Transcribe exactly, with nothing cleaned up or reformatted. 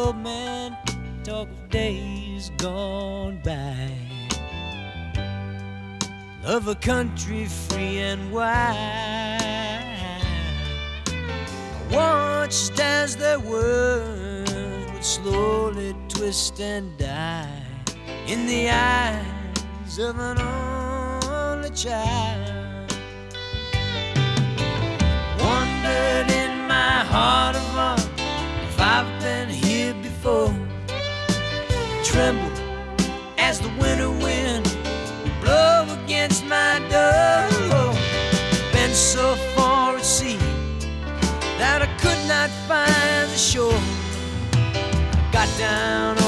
old man talk of days gone by. Love a country free and wide. I watched as their words would slowly twist and die in the eyes of an only child. Wondered in my heart of hearts if I've been here before. Trembled as the winter wind would blow against my door. Been so far at sea that I could not find the shore. I got down